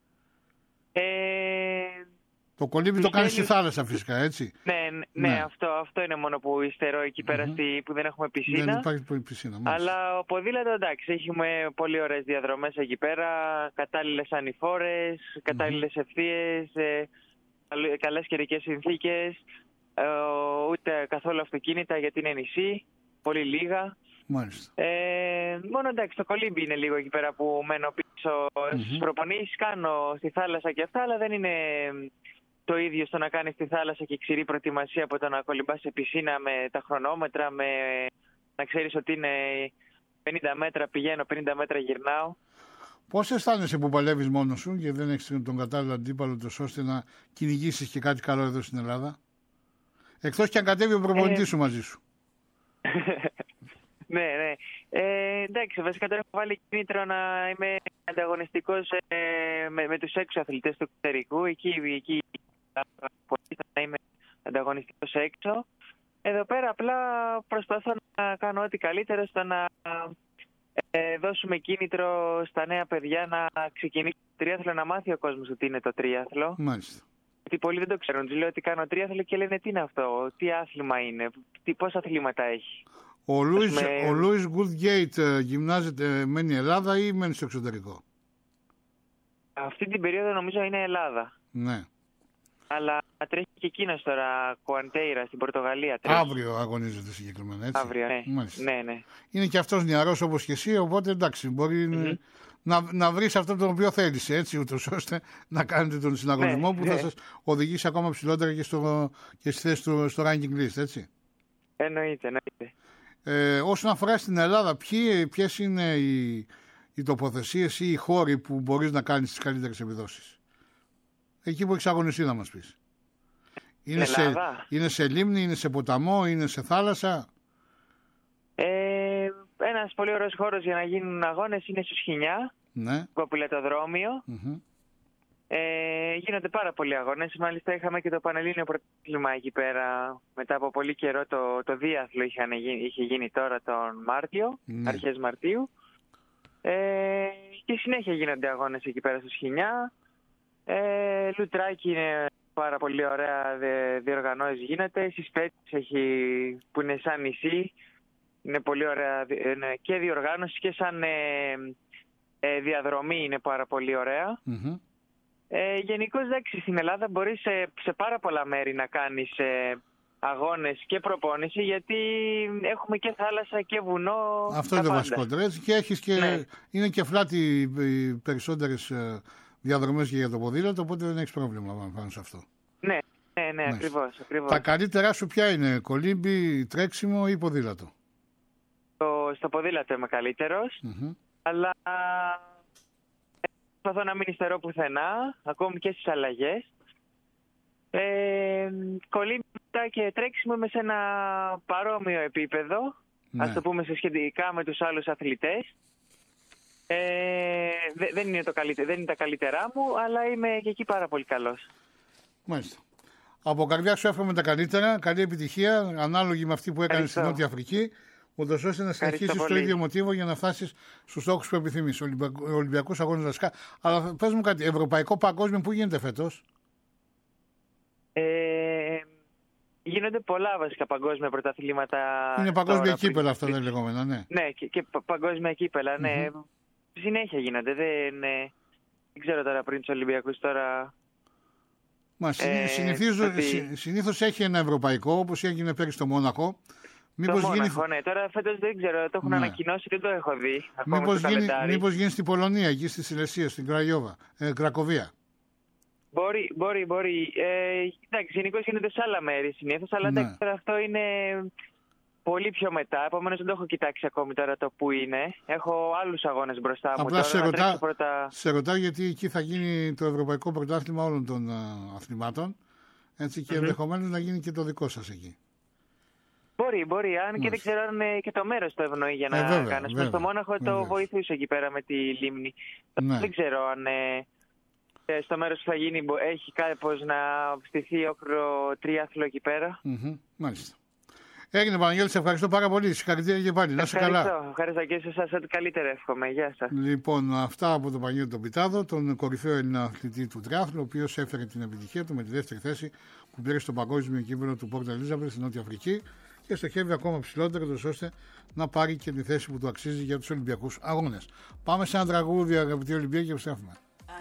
Το κολύμπι το κάνεις στη θάλασσα φυσικά, έτσι? Ναι. Αυτό είναι μόνο που υστερώ εκεί πέρα που δεν έχουμε πισίνα. Δεν υπάρχει πισίνα. Αλλά ο ποδήλατο, εντάξει, έχουμε πολύ ωραίες διαδρομές εκεί πέρα, κατάλληλες ανηφόρες, κατάλληλες ευθείες, καλές καιρικές συνθήκες, ούτε καθόλου αυτοκίνητα γιατί είναι νησί, πολύ λίγα. Μάλιστα. Μόνο εντάξει, το κολύμπι είναι λίγο εκεί πέρα που μένω πίσω. Στις προπονήσεις κάνω στη θάλασσα και αυτά, αλλά δεν είναι το ίδιο στο να κάνεις στη θάλασσα και ξηρή προετοιμασία από το να κολυμπάς σε πισίνα με τα χρονόμετρα, να ξέρεις ότι είναι 50 μέτρα πηγαίνω, 50 μέτρα γυρνάω. Πώς αισθάνεσαι που παλεύεις μόνος σου και δεν έχεις τον κατάλληλο αντίπαλο τόσο ώστε να κυνηγήσεις και κάτι καλό εδώ στην Ελλάδα? Εκτός και αν κατέβει ο προπονητής σου μαζί σου. Ναι. Εντάξει, βασικά τώρα έχω βάλει κίνητρο να είμαι ανταγωνιστικός με τους έξω αθλητές του εξωτερικού. Εκεί να είμαι ανταγωνιστικός έξω. Εδώ πέρα απλά προσπαθώ να κάνω ό,τι καλύτερο στο να δώσουμε κίνητρο στα νέα παιδιά να ξεκινήσει το τρίαθλο, να μάθει ο κόσμος ότι είναι το τρίαθλο. Μάλιστα. Γιατί πολλοί δεν το ξέρουν. Τους λέω ότι κάνω τρίαθλο και λένε τι είναι αυτό, τι άθλημα είναι, πόσα αθλήματα έχει. Ο Λούις Γκουδγκέιτ γυμνάζεται, μένει Ελλάδα ή μένει στο εξωτερικό? Αυτή την περίοδο νομίζω είναι Ελλάδα. Ναι. Αλλά τρέχει και εκείνος τώρα, Κουαντέιρα, στην Πορτογαλία. Τρέχει. Αύριο αγωνίζεται συγκεκριμένα, έτσι? Αύριο, ναι. Ναι. Είναι και αυτός νεαρός όπως και εσύ, οπότε εντάξει, μπορεί να βρεις αυτό το οποίο θέλεις, έτσι, ούτως ώστε να κάνετε τον συναγωνισμό που θα σας οδηγήσει ακόμα ψηλότερα και στη θέση στο ranking list, έτσι. Εννοείται. Όσον αφορά στην Ελλάδα, ποιες είναι οι τοποθεσίες ή οι χώροι που μπορείς να κάνεις τις καλύτερες επιδόσεις? Εκεί που έχεις αγωνιστεί να μας πεις. Είναι σε λίμνη, είναι σε ποταμό, είναι σε θάλασσα? Ένας πολύ ωραίος χώρος για να γίνουν αγώνες είναι στο Σχοινιά, κοπηλατοδρόμιο. Γίνονται πάρα πολλοί αγώνες. Μάλιστα είχαμε και το Πανελλήνιο Πρωτάθλημα εκεί πέρα. Μετά από πολύ καιρό το δίαθλο είχε γίνει τώρα τον Μάρτιο, αρχές Μαρτίου. Και συνέχεια γίνονται αγώνες εκεί πέρα στο Σχοινιά. Λουτράκι είναι πάρα πολύ ωραία διοργανώσεις γίνεται. Στις Πέτρες που είναι σαν νησί. Είναι πολύ ωραία και διοργάνωση και σαν διαδρομή είναι πάρα πολύ ωραία. Γενικώς, εντάξει, στην Ελλάδα μπορείς σε πάρα πολλά μέρη να κάνεις αγώνες και προπόνηση, γιατί έχουμε και θάλασσα και βουνό. Αυτό είναι το βασικό τρες και έχεις και Ναι. είναι και φλάτη οι περισσότερες διαδρομές και για το ποδήλατο, οπότε δεν έχεις πρόβλημα πάνω σε αυτό. Ναι, ακριβώς. Τα καλύτερά σου ποια είναι, κολύμπι, τρέξιμο ή ποδήλατο? Στο ποδήλατο είμαι καλύτερος, αλλά προσπαθώ να μην υστερώ πουθενά, ακόμη και στις αλλαγές. Κολύμπι και τρέξιμο είμαι σε ένα παρόμοιο επίπεδο, ας το πούμε, σε σχετικά με τους άλλους αθλητές. Δεν είναι τα καλύτερά μου, αλλά είμαι και εκεί πάρα πολύ καλός. Μάλιστα. Από καρδιά σου εύχομαι τα καλύτερα, καλή επιτυχία, ανάλογη με αυτή που έκανες στην Νότια Αφρική, ούτως ώστε να συνεχίσεις το ίδιο μοτίβο για να φτάσεις στους στόχους που επιθυμείς. Ολυμπιακούς αγώνες βασικά. Αλλά πες μου κάτι, ευρωπαϊκό, παγκόσμιο, πού γίνεται φέτος? Γίνονται πολλά βασικά παγκόσμια πρωταθλήματα. Είναι παγκόσμια κύπελα αυτά τα λεγόμενα, ναι. Ναι, και παγκόσμια κύπελα, ναι. Συνέχεια γίνονται. Δεν ξέρω τώρα πριν τους Ολυμπιακούς τώρα. Συνήθως έχει ένα ευρωπαϊκό, όπως έγινε πέρυσι στο Μόναχο. Μήπως Μόναχο, ναι. Τώρα φέτος δεν ξέρω, το έχουν ανακοινώσει, δεν το έχω δει. Μήπως γίνει στην Πολωνία, εκεί στη Σιλεσία, στην Κρακοβία. Μπορεί. Εντάξει, γενικώς γίνεται σε άλλα μέρη συνήθως, αλλά τώρα αυτό είναι πολύ πιο μετά. Επομένως δεν το έχω κοιτάξει ακόμη τώρα το που είναι. Έχω άλλους αγώνες μπροστά μου. Απλά σε ρωτάω γιατί εκεί θα γίνει το Ευρωπαϊκό Πρωτάθλημα όλων των αθλημάτων. Έτσι, και ενδεχομένως να γίνει και το δικό σας εκεί. Μπορεί. Αν και δεν ξέρω αν και το μέρος το ευνοεί για να κάνει. Στο Μόναχο το βοηθούσε εκεί πέρα με τη λίμνη. Δεν ξέρω αν στο μέρος που θα γίνει έχει κάπως να στηθεί όκρο τρίαθλο εκεί πέρα. Μάλιστα. Έγινε, Παναγιώτη, σε ευχαριστώ πάρα πολύ. Συγχαρητήρια και πάλι. Να είσαι καλά. Ευχαριστώ και σε εσάς. Ό,τι καλύτερα εύχομαι. Γεια σας. Λοιπόν, αυτά από τον Παναγιώτη τον Πιτάδο, τον κορυφαίο Έλληνα αθλητή του τριάθλου, ο οποίος έφερε την επιτυχία του με τη δεύτερη θέση που πήρε στο παγκόσμιο κύπελλο του Πόρτ Ελίζαμπεθ στην Νότια Αφρική και στοχεύει ακόμα ψηλότερα, ώστε να πάρει και τη θέση που του αξίζει για τους Ολυμπιακούς Αγώνες. Πάμε σε ένα τραγούδι, αγαπητοί Ολυμπιακοί, και επιστρέφουμε.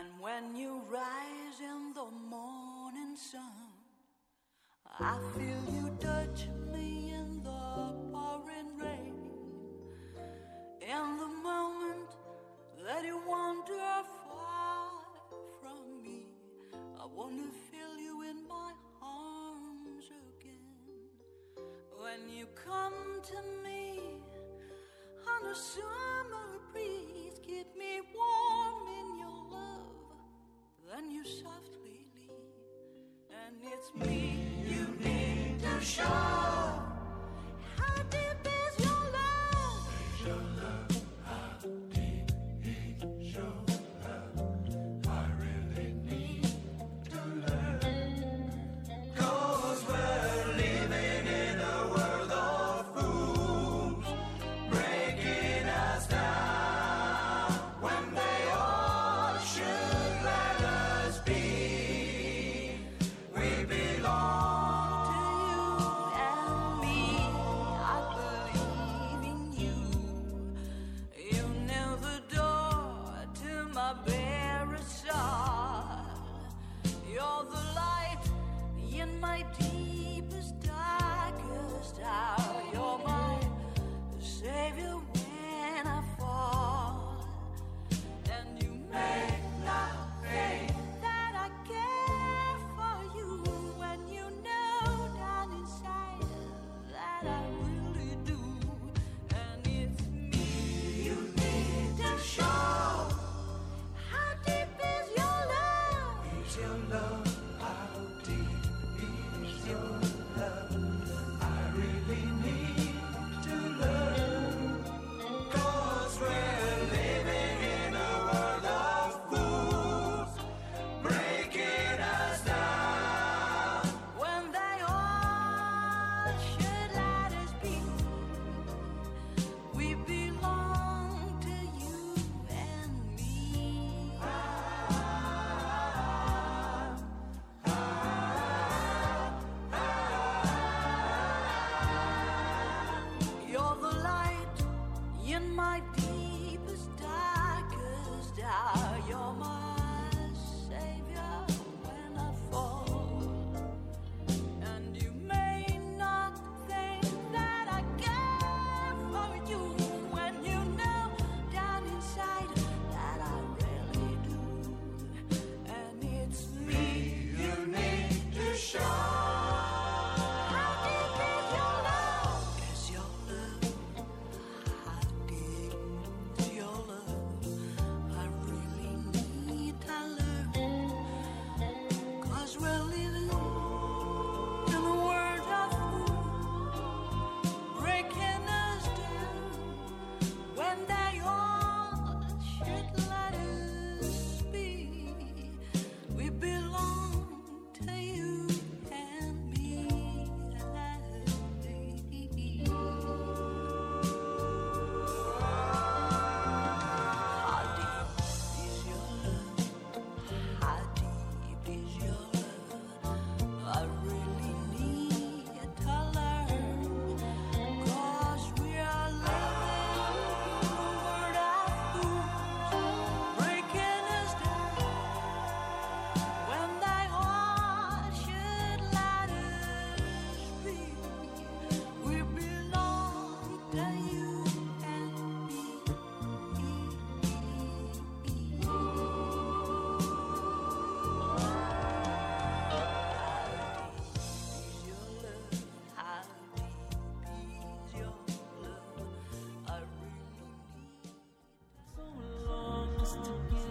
I feel you touch me in the pouring rain. In the moment that you wander far from me, I want to feel you in my arms again. When you come to me on a summer breeze, keep me warm in your love, then you softly leave, and it's me you need to show. How deep is your love? Your love, how deep is your love? I really need to learn. 'Cause we're living in a world of fools, breaking us down when they all should let us be. We belong to you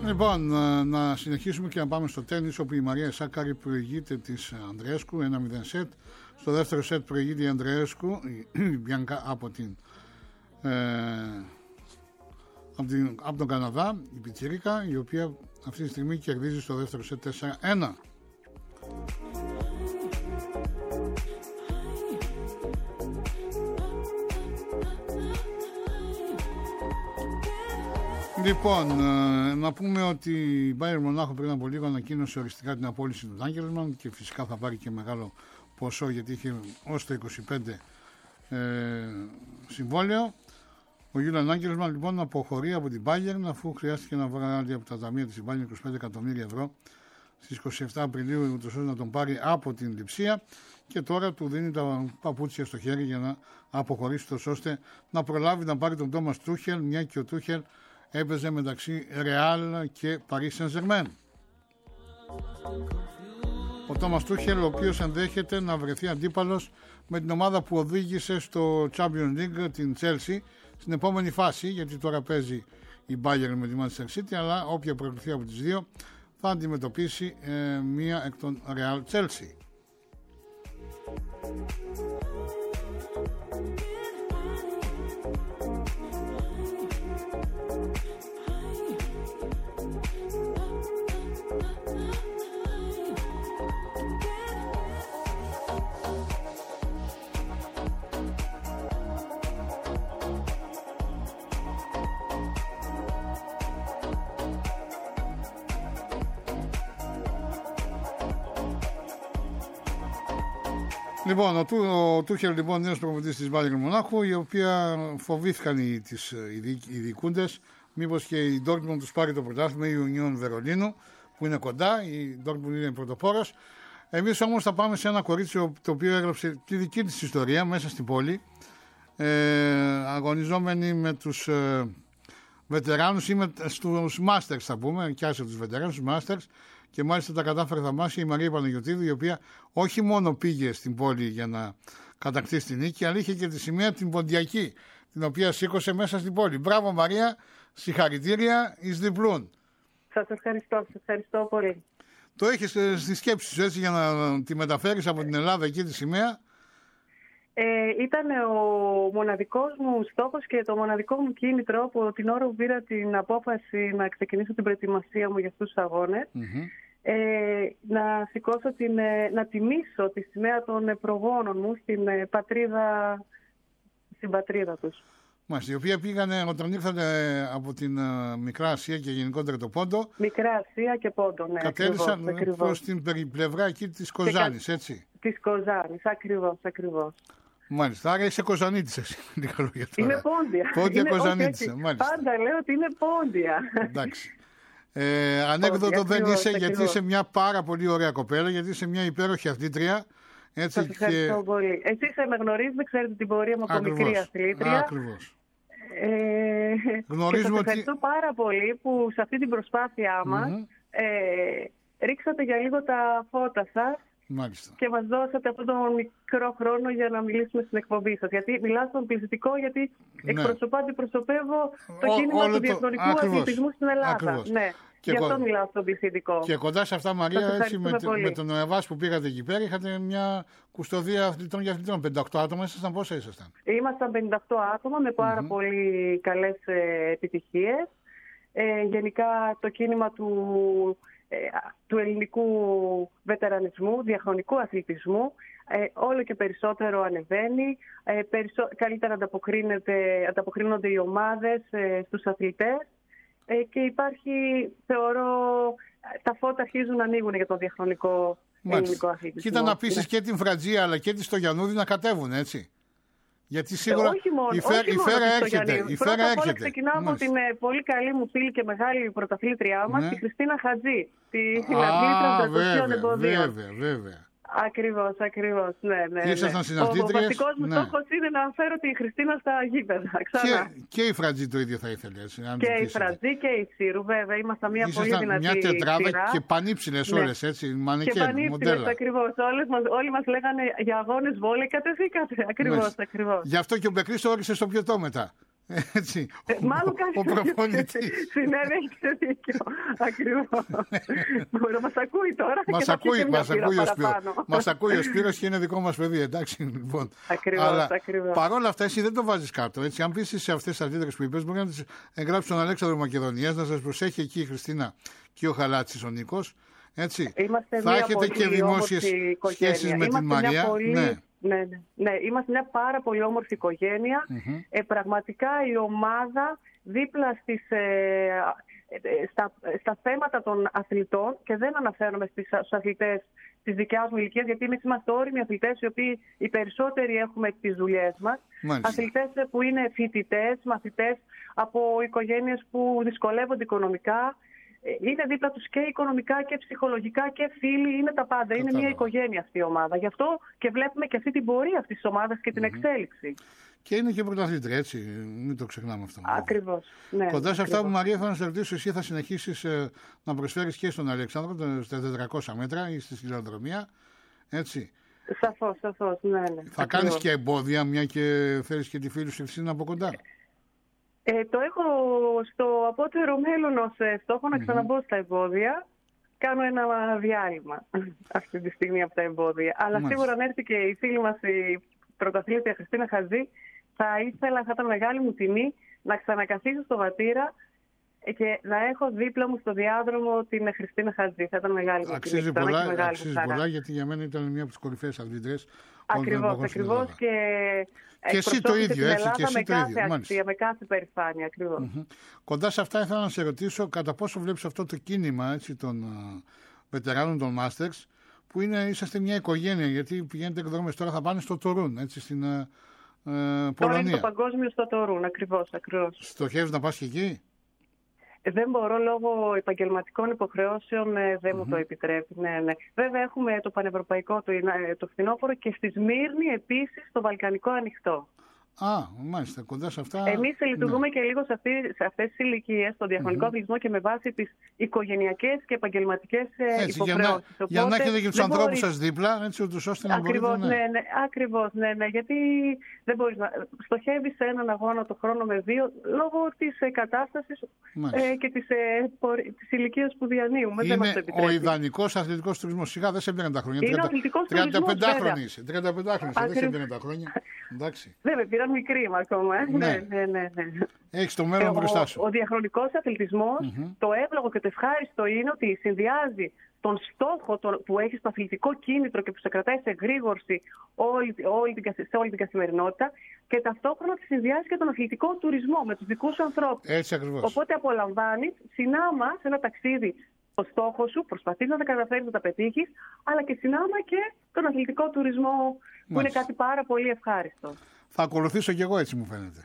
Λοιπόν, να συνεχίσουμε και να πάμε στο τένις, όπου η Μαρία Σάκαρη προηγείται της Ανδρέσκου 1-0 σετ. Στο δεύτερο σετ προηγείται η Ανδρέσκου, η Μπιάνκα από τον Καναδά, η Πιτσιρίκα, η οποία αυτή τη στιγμή κερδίζει στο δεύτερο σετ 4-1. Λοιπόν, να πούμε ότι η Bayern Μονάχο πριν από λίγο ανακοίνωσε οριστικά την απόλυση του Νάγκελσμαν και φυσικά θα πάρει και μεγάλο ποσό, γιατί είχε ως το 25 συμβόλαιο. Ο Γιούλιαν Νάγκελσμαν λοιπόν αποχωρεί από την Bayern, αφού χρειάστηκε να βγάλει από τα ταμεία της Bayern 25 εκατομμύρια ευρώ στις 27 Απριλίου, ούτως ώστε να τον πάρει από την Λειψία, και τώρα του δίνει τα παπούτσια στο χέρι για να αποχωρήσει, τόσο ώστε να προλάβει να πάρει τον Τόμας Τούχελ, μια και ο Τούχελ έπαιζε μεταξύ Ρεάλ και Paris Saint-Germain. Ο Τόμας Τούχελ, ο οποίος ενδέχεται να βρεθεί αντίπαλος με την ομάδα που οδήγησε στο Champions League, την Chelsea, στην επόμενη φάση, γιατί τώρα παίζει η Bayern με τη Manchester City, αλλά όποια προκληθεί από τις δύο θα αντιμετωπίσει μία εκ των Real Chelsea. Λοιπόν, ο Τούχελ, λοιπόν, νέος προπονητής της Bayern Μονάχου, η οποία φοβήθηκαν οι διοικούντες μήπως και η Dortmund τους πάρει το πρωτάθλημα, η Union Βερολίνου, που είναι κοντά, η Dortmund είναι πρωτοπόρος. Εμείς όμως θα πάμε σε ένα κορίτσι το οποίο έγραψε τη δική της ιστορία μέσα στην πόλη, αγωνιζόμενοι με τους βετεράνους ή στους Masters, θα πούμε, και άσε τους βετεράνους, τους Masters. Και μάλιστα τα κατάφερε θαυμάσια η Μαρία Παναγιωτίδου, η οποία όχι μόνο πήγε στην πόλη για να κατακτήσει την νίκη, αλλά είχε και τη σημαία την ποντιακή, την οποία σήκωσε μέσα στην πόλη. Μπράβο Μαρία, συγχαρητήρια, εις διπλούν. Σας ευχαριστώ πολύ. Το έχεις στη σκέψη σου, έτσι, για να τη μεταφέρεις από την Ελλάδα εκεί τη σημαία. Ήταν ο μοναδικός μου στόχος και το μοναδικό μου κίνητρο από την ώρα που πήρα την απόφαση να ξεκινήσω την προετοιμασία μου για αυτούς τους αγώνες. Να σηκώσω να τιμήσω τη σημαία των προγόνων μου στην πατρίδα τους. Μάλιστα, οι οποίοι πήγανε όταν ήρθατε από την Μικρά Ασία και γενικότερα το Πόντο. Μικρά Ασία και Πόντο, ναι. Κατέλησαν προς την περιπλευρά εκεί της Κοζάνης, έτσι. Της Κοζάνης, ακριβώς. Μάλιστα, άρα είσαι Κοζανίτης εσύ. Είμαι πόντια. Πόντια Κοζανίτης, μάλιστα. Πάντα λέω ότι είναι πόντια. Εντάξει. Ανέκδοτο δεν είσαι, γιατί είσαι μια πάρα πολύ ωραία κοπέλα, γιατί είσαι μια υπέροχη αθλήτρια. Σας ευχαριστώ πολύ. Εσείς με γνωρίζετε, ξέρετε την πορεία μου από μικρή αθλήτρια. Ακριβώς. Σας ευχαριστώ πάρα πολύ που σε αυτή την προσπάθειά μας ρίξατε για λίγο τα φώτα σας. Μάλιστα. Και μας δώσατε αυτόν τον μικρό χρόνο για να μιλήσουμε στην εκπομπή σας. Γιατί μιλάω στον πληθυντικό, γιατί αντιπροσωπεύω το κίνημα του διεθνικού αθλητισμού στην Ελλάδα. Ναι. Γι' αυτό μιλάω στον πληθυντικό. Και κοντά σε αυτά, Μαρία, έτσι, με τον ΕΒΑΣ που πήγατε εκεί πέρα, είχατε μια κουστοδία αθλητών για αθλητών. 58 άτομα ήσασταν, πόσα ήσασταν? Ήμασταν 58 άτομα με πάρα πολύ καλές επιτυχίες. Γενικά το κίνημα του ελληνικού βετερανισμού, διαχρονικού αθλητισμού, όλο και περισσότερο ανεβαίνει, καλύτερα ανταποκρίνονται οι ομάδες στους αθλητές και υπάρχει, θεωρώ, τα φώτα αρχίζουν να ανοίγουν για τον διαχρονικό ελληνικό αθλητισμό. Κοίτα να πείσεις και την Φρατζία αλλά και τη Στογιαννούδη να κατέβουν, έτσι. Γιατί σίγουρα η Φέρα έρχεται. Πρώτα απ' όλα ξεκινάω από την πολύ καλή μου φίλη και μεγάλη πρωταθλήτριά μας, τη Χριστίνα Χατζή, την αθλήτρια των εμποδίων. Βέβαια. Ακριβώς, ναι. Ήσασταν συναθλήτριες. Ο βασικός μου στόχος είναι να φέρω τη Χριστίνα στα γήπεδα. Και η Φρατζή το ίδιο θα ήθελε. Και η Φρατζή και η Σύρου, βέβαια. Ήμασταν μια πολύ δυνατή μια τετράδα και πανύψηλες όλες, έτσι. Μανικέν, και πανύψηλες, ακριβώς. Όλοι μας λέγανε για αγώνες βόλεϊ, κατευθήκατε. Ακριβώς. Γι' αυτό και ο Μπεκρής το όρισε στο πιωτό μετά. Έτσι. Μάλλον ο προπονητής. Συνέβη, έχετε δίκιο. Ακριβώς. Μας ακούει τώρα. Μας ακούει ο Σπύρος και είναι δικό μας παιδί, εντάξει. Λοιπόν. Ακριβώς. Παρόλα αυτά, εσύ δεν το βάζεις κάτω. Έτσι. Αν πεις σε αυτές τις αθλήτρες που είπες, μπορεί να τις εγγράψει τον Αλέξανδρο Μακεδονίας, να σας προσέχει εκεί η Χριστίνα και ο Χαλάτσης ο Νίκος. Έτσι. Θα έχετε και δημόσιες σχέσεις με την Μαρία. Ναι, είμαστε μια πάρα πολύ όμορφη οικογένεια. Πραγματικά η ομάδα δίπλα στα θέματα των αθλητών, και δεν αναφέρομαι στους αθλητές της δικιάς μου ηλικίας, γιατί εμείς είμαστε όριμοι αθλητές, οι οποίοι οι περισσότεροι έχουμε τις δουλειές μας. Αθλητές που είναι φοιτητές, μαθητές από οικογένειες που δυσκολεύονται οικονομικά. Είναι δίπλα τους και οικονομικά και ψυχολογικά και φίλοι, είναι τα πάντα. Είναι μια οικογένεια αυτή η ομάδα. Γι' αυτό και βλέπουμε και αυτή την πορεία αυτής της ομάδας και την εξέλιξη. Και είναι και πρωταθλήτρια, έτσι. Μην το ξεχνάμε αυτό. Ακριβώς. Ναι, κοντά σε αυτά που, Μαρία, θα να σε ρωτήσω, εσύ θα συνεχίσεις να προσφέρεις και στον Αλεξάνδρο στα 400 μέτρα ή στη χιλιοδρομία. Έτσι. Σαφώς, ναι. Θα κάνεις και εμπόδια, μια και θέλεις και τη φίλη σου Χριστίνα από κοντά. Το έχω στο απότερο μέλλον ως στόχο να ξαναμπω στα εμπόδια. Κάνω ένα διάλειμμα αυτή τη στιγμή από τα εμπόδια. Αλλά σίγουρα αν έρθει και η φίλη μας η πρωταθλήτρια Χριστίνα Χατζή, θα ήταν μεγάλη μου τιμή να ξανακαθίσω στο Βατήρα και να έχω δίπλα μου στο διάδρομο την Χριστίνα Χατζή. Θα ήταν μεγάλη μου τιμή. Αξίζει πολλά, γιατί για μένα ήταν μια από τις κορυφαίες αθλητές. Ακριβώς. Και εσύ το ίδιο, έτσι. Και εσύ το ίδιο. Με κάθε περηφάνεια, ακριβώς. Κοντά σε αυτά ήθελα να σε ρωτήσω κατά πόσο βλέπεις αυτό το κίνημα, έτσι, των βετεράνων των Masters, που είσαστε μια οικογένεια, γιατί πηγαίνετε εκδρόμες τώρα, θα πάνε στο Τορούν, έτσι, στην Πολωνία. Τώρα είναι το παγκόσμιο στο Τορούν, ακριβώς. Στοχεύεις να πας και εκεί? Δεν μπορώ, λόγω επαγγελματικών υποχρεώσεων δεν μου το επιτρέπει. Ναι. Βέβαια έχουμε το πανευρωπαϊκό το φθινόπωρο και στη Σμύρνη επίσης το βαλκανικό ανοιχτό. Μάλιστα, κοντά σε αυτά. Εμείς λειτουργούμε και λίγο σε αυτές τις ηλικίες, στον διαχρονικό αθλητισμό και με βάση τις οικογενειακές και επαγγελματικές υποχρεώσεις. Για να έχετε και τους ανθρώπους σας δίπλα, έτσι, ώστε να μπορείτε. Ακριβώς, ναι. Γιατί δεν μπορείς να στοχεύεις σε έναν αγώνα το χρόνο με δύο, λόγω της κατάστασης και της ηλικίας που διανύουμε. Είναι ο ιδανικός αθλητικός τουρισμός. Σιγά δεν σε έμπαιναν τα χρόνια. 35 είσαι. 35 δεν σε έμπαιναν τα χρόνια. Εντάξει. Βέβαια, πήραν μικρή είμαι ακόμα. Ναι. Έχεις το μέλλον μπροστά σου. Ο διαχρονικός αθλητισμός, το εύλογο και το ευχάριστο είναι ότι συνδυάζει τον στόχο που έχει στο αθλητικό κίνητρο και που σε κρατάει σε εγρήγορση σε όλη την καθημερινότητα, και ταυτόχρονα τη συνδυάζει και τον αθλητικό τουρισμό με τους δικούς σου ανθρώπους. Έτσι ακριβώς. Οπότε απολαμβάνεις συνάμα σε ένα ταξίδι το στόχο σου, προσπαθείς να τα καταφέρεις, να τα πετύχεις, αλλά και συνάμα και τον αθλητικό τουρισμό, που είναι κάτι πάρα πολύ ευχάριστο. Θα ακολουθήσω κι εγώ, έτσι μου φαίνεται.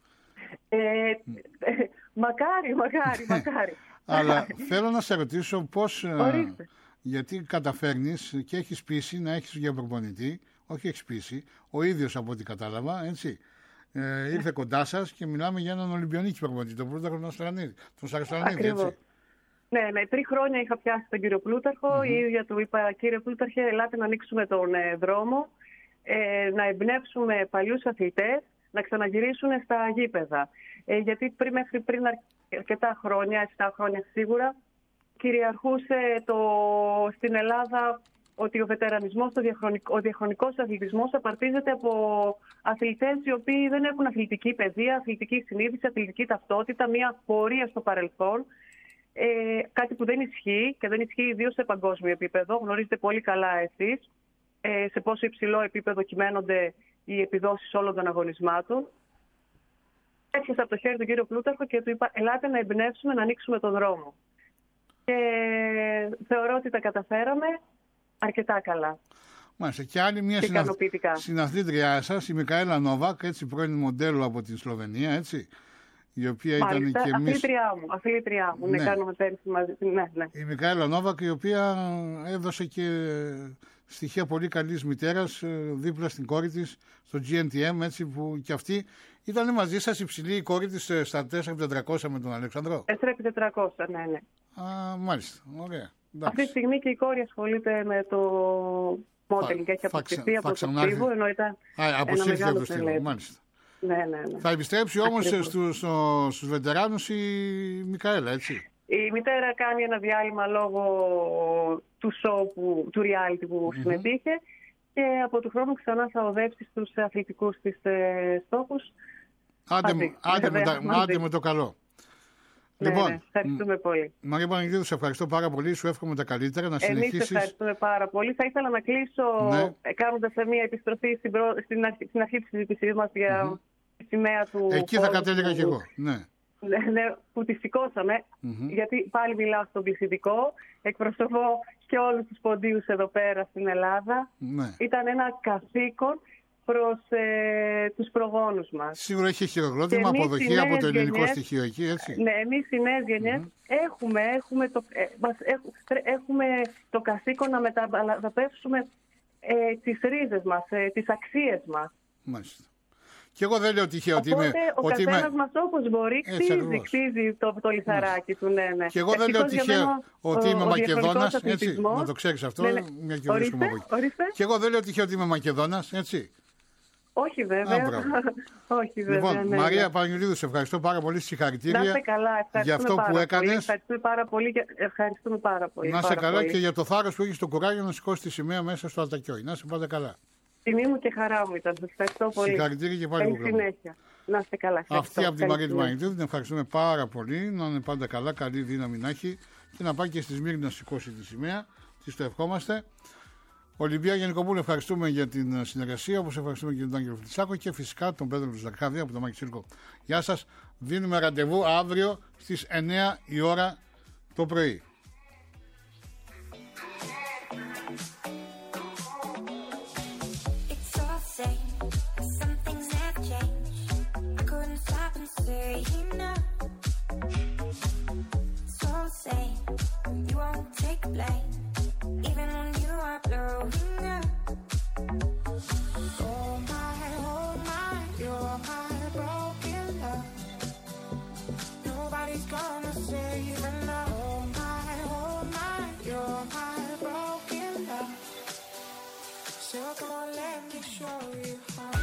Μακάρι. Αλλά θέλω να σε ρωτήσω πώς, γιατί καταφέρνεις και έχεις πείσει να έχεις για προπονητή, όχι έχεις πείσει, ο ίδιος από ό,τι κατάλαβα, έτσι, ήρθε κοντά σας και μιλάμε για έναν Ολυμπιονίκη προπονητή, τον Πλούταρχο τον Σαραστρανίδη, έτσι. Ναι, 3 χρόνια είχα πιάσει τον κύριο Πλούταρχο, η ίδια του είπα, κύριε Πλούταρχε, ελάτε να ανοίξουμε τον δρόμο, να εμπνεύσουμε παλιούς αθλητές, να ξαναγυρίσουν στα γήπεδα. Γιατί πριν αρκετά χρόνια, 7 χρόνια σίγουρα, κυριαρχούσε στην Ελλάδα ότι ο βετερανισμός, ο διαχρονικός αθλητισμός απαρτίζεται από αθλητές οι οποίοι δεν έχουν αθλητική παιδεία, αθλητική συνείδηση, αθλητική ταυτότητα, μια πορεία στο παρελθόν. Κάτι που δεν ισχύει και δεν ισχύει ιδίως σε παγκόσμιο επίπεδο. Γνωρίζετε πολύ καλά εσείς σε πόσο υψηλό επίπεδο κυμαίνονται οι επιδόσεις όλων των αγωνισμάτων. Έπιασα από το χέρι του κύριο Πλούταρχο και του είπα: ελάτε να εμπνεύσουμε, να ανοίξουμε τον δρόμο. Και θεωρώ ότι τα καταφέραμε αρκετά καλά. Μάλιστα. Και άλλη μια συναθλήτριά σας, η Μικαέλα Νόβακ, έτσι, πρώην μοντέλο από την Σλοβενία, έτσι. Η οποία ήταν και αθλήτριά μου. Ναι, κάνουμε πέρυσι μαζί. Ναι. Η Μικαέλα Νόβακ, η οποία έδωσε και στοιχεία πολύ καλής μητέρας δίπλα στην κόρη της, στο GNTM, έτσι, που και αυτή ήταν μαζί σας υψηλή η κόρη της στα 4x400 με τον Αλέξανδρο. 4x400, ναι. Μάλιστα, ωραία. Αυτή τη στιγμή και η κόρη ασχολείται με το modeling και έχει αποσυρθεί από το Στίβο, ενώ ήταν ένα μεγάλο τελέτ. Μάλιστα. Ναι. Θα επιστρέψει όμως στους βετεράνους η Μικαέλα, έτσι. Η μητέρα κάνει ένα διάλειμμα λόγω του show, του reality που συμμετείχε, και από του χρόνου ξανά θα οδεύσει στους αθλητικούς της στόχους. Άντε με το καλό. Λοιπόν, ευχαριστούμε πολύ. Μαρία Παναγιώτου, σε ευχαριστώ πάρα πολύ. Σου εύχομαι τα καλύτερα, να συνεχίσεις. Εμείς ευχαριστούμε πάρα πολύ. Θα ήθελα να κλείσω κάνοντας μια επιστροφή στην αρχή της συζήτησής μας για τη σημαία του. Εκεί θα κατέληγα κι εγώ. Ναι, που τη σηκώσαμε, γιατί πάλι μιλάω στον πληθυντικό, εκπροσωπώ και όλους τους ποντίους εδώ πέρα στην Ελλάδα. Ήταν ένα καθήκον προς τους προγόνους μας. Σίγουρα έχει χειροκρότημα, αποδοχή από το ελληνικό στοιχείο εκεί, έτσι. Ναι, εμείς οι νέες γενιές έχουμε το καθήκον να μεταπεύσουμε τις ρίζες μας, τις αξίες μας. Μάλιστα. Και εγώ δεν λέω τυχαίο ότι είμαι. Ο καθένας μας όπως μπορεί χτίζει το λιθαράκι του. Ναι. Και εγώ δεν λέω τυχαίο ότι είμαι Μακεδόνας, έτσι. Να το ξέρεις αυτό, μια και βρίσκομαι από εκεί. Και εγώ δεν λέω τυχαίο ότι είμαι Μακεδόνας, έτσι. Όχι βέβαια. Λοιπόν, Μαρία Παναγιωτίδου, σε ευχαριστώ πάρα πολύ. Συγχαρητήρια για αυτό που έκανες. Ευχαριστούμε πάρα πολύ. Να είσαι καλά και για το θάρρος που έχεις, το κουράγιο να σηκώσεις τη σημαία μέσα στο Αττακιόι. Να είσαι πάντα καλά. Τιμή μου και χαρά μου ήταν. Σας ευχαριστώ πολύ. Συγχαρητήρια και πάλι. Καλή συνέχεια. Να είστε καλά. Αυτή από τη Μαρία Παναγιωτίδου την ευχαριστούμε πάρα πολύ. Να είναι πάντα καλά, καλή δύναμη να έχει και να πάει και στη Σμύρνη να σηκώσει τη σημαία. Της το ευχόμαστε. Ολυμπία Γενικοπούλου, ευχαριστούμε για την συνεργασία, όπως ευχαριστούμε και τον Άγγελο Φλιτσάκο και φυσικά τον Πέτρο Ζακχάδη από το Μάκη Τσίρκο. Γεια σας. Δίνουμε ραντεβού αύριο στις 9 η ώρα το πρωί. So come on, let me show you how.